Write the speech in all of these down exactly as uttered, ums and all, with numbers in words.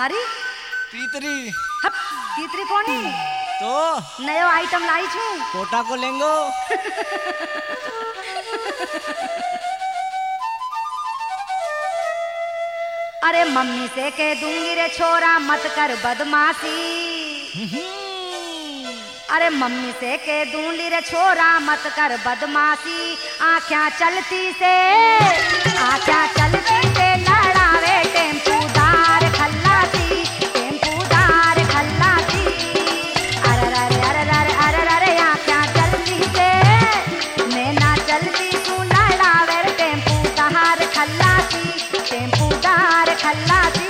थारी तीतरी हप तीतरी कोनी तो नयो आइटम लाई छू कोटा को लेंगो। अरे मम्मी से कह दूंगी रे छोरा मत कर बदमाशी। अरे मम्मी से कह दूंगी रे छोरा मत कर बदमाशी। आँखें चलती से आँखें चलती से लड़ावे टेम्पूदार खल्लासी टेम्पूदार खल्लासी। अरे अरे अरे अरे अरे अरे आँखें चलती से मैं ना चलती तू लड़ावे टेम्पूदार खल्लासी टेम्पूदार खल्लासी।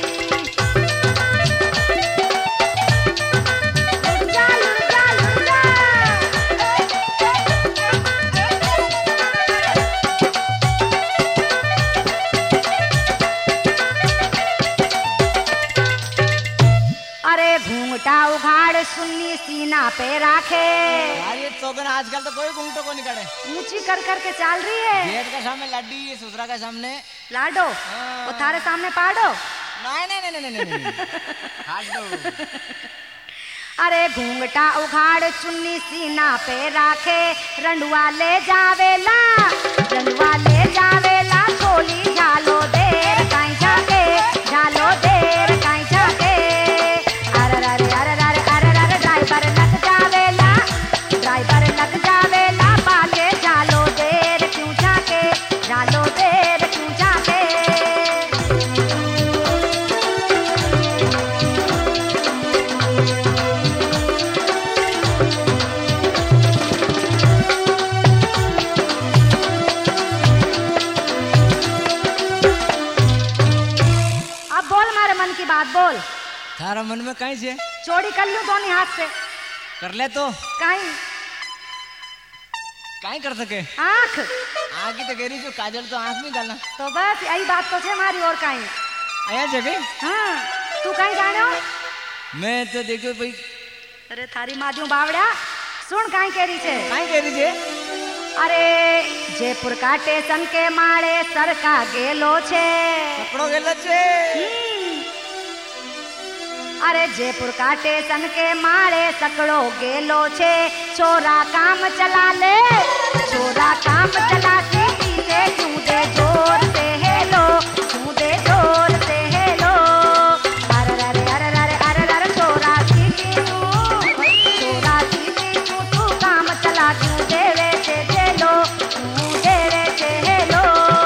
घूंघटा उघाड़ सुन्नी सीना पे राखे। यार ये चौगन आजकल तो कोई घूंघटो को नहीं काटे। ऊंची कर कर के चल रही है। गेट के सामने लड्डी ससुरा के सामने लाडो वो थारे सामने पाडो। नहीं नहीं नहीं नहीं नहीं हाथ दो। अरे घूंघटा उघाड़ चुन्नी सीना पे राखे रंडुआ ले जावेला रंडुआ ले जावेला छोली झालो देर काई जाके झालो देर काई जाके। ड्राइवर लग जावेला ड्राइवर लग जावेला पाके झालो देर क्यों जाके झालो देर क्यों जाके। अब बोल मारे मन की बात बोल। थारा मन में कहीं से चोरी कर लूं दोनों हाथ से कर ले तो कहीं कहीं कर सके। आँख आँख की तो कह रही जो काजल तो आँख में डालना तो बस यही बात तो है हमारी और कहीं। आया जगह हाँ तू कहीं जाने हो। मैं तो देखो भाई। अरे थारी मादियों बावड़ा सुन कहीं कह रही छे कहीं कह रही छे। अरे जयपुर का स्टेशन के मारे सर का गेलो छे पकड़ो गेलो छे। अरे जयपुर का स्टेशन के मारे सकड़ो गेलो छे छोरा काम चला ले छोरा काम चला सीटी से क्यों दे जोर से हेलो क्यों दे जोर से हेलो। अरे अरे अरे अरे अरे अरे छोरा सीटी तू छोरा सीटी तू तू काम चला क्यों देवे से हेलो क्यों देवे से हेलो।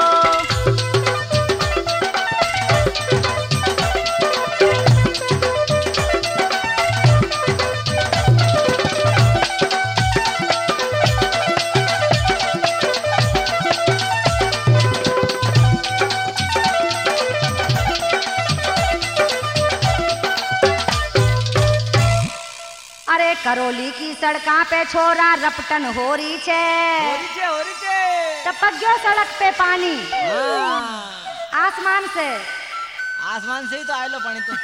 अरे करौली की सड़का पे छोरा रपटन हो रही छे हो रही छे हो रही छे। टपक गयो सड़क पे पानी हाँ। आसमान से आसमान से ही तो आयलो पानी तो।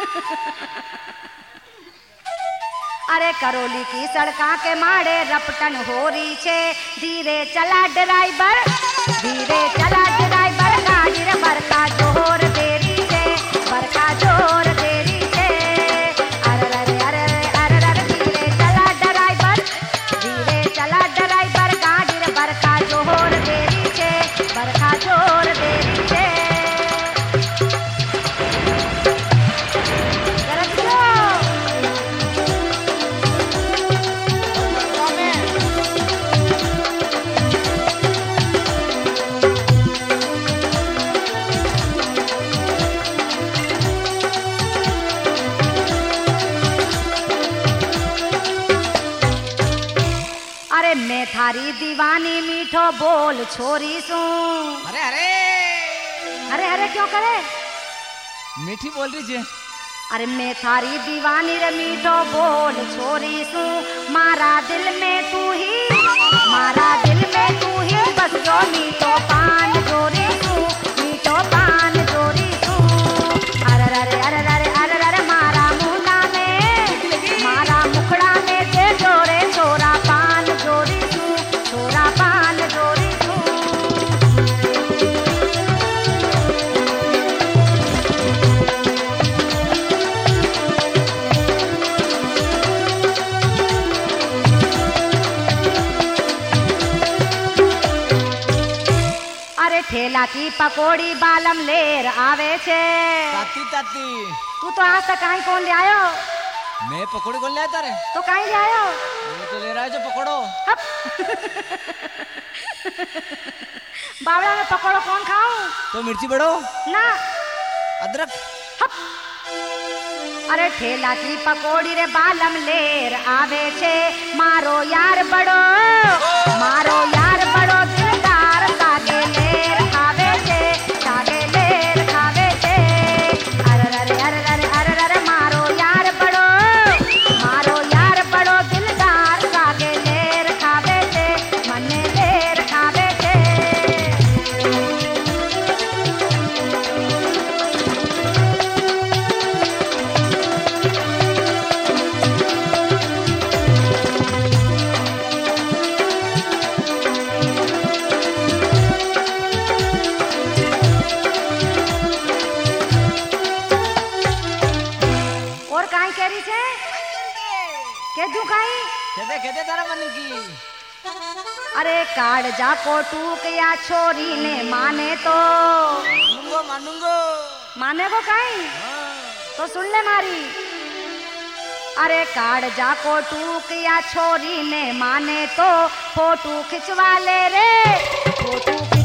अरे करौली की सड़का के मारे रपटन हो रही छे धीरे चला ड्राइवर धीरे चला ड्राइवर गाड़ी रे बरका जोर देरी छे बरका जोर देरी छे। अरे अरे अरे अरे अरे धीरे चला ड्राइवर धीरे चला ड्राइवर गाड़ी रे बरका जोर देरी छे बरका जोर देरी छे। अरे मैं थारी दीवानी मीठो बोल छोरी सू। अरे अरे अरे अरे क्यों करे मीठी बोल रही छे। अरे मैं थारी दीवानी रे मीठो बोल छोरी सू मारा दिल में तू ही मारा दिल में तू ही बस जो मीठो पान जोरी सू मीठो पान जोरी सू। अरे अरे अरे अरे अरे अरे मारा मुंडा में मारा मुखड़ा में दे जोरे छोरा पान जोरी सू छोरा पान जोरी सू। ठेला की पकोड़ी बालम लेर आवे छे। ताती ताती तू तो आज तक कहीं कौन ले आयो? मैं पकोड़ी कौन ले आता रे? तो कहीं ले आयो? वो तो ले रहा है जो पकड़ो। बावड़ा में पकोड़ो कौन खाऊं? तो मिर्ची बड़ो ना अदरक। हप। अरे ठेला की पकोड़ी रे बालम लेर आवे छे, मारो यार बड़ो मारो यार बड़ो दिलदार सागे लेर खावे छे, सागे लेर खावे छे। अरे अरे अरे अरे अरे अरे मारो यार बड़ो मारो यार बड़ो दिलदार सागे लेर खावे छे, मने लेर खावे छे। और काई कह रही छे? के दू काई? खेदे खेदे तारा मन की। अरे काट जा को टूक या छोरी ने माने तो मानूंगो मानूंगो। माने को काई? हाँ। तो सुन ले मारी। अरे काट जा को टूक या छोरी ने माने तो फोटो खिंचवा ले रे, फोटो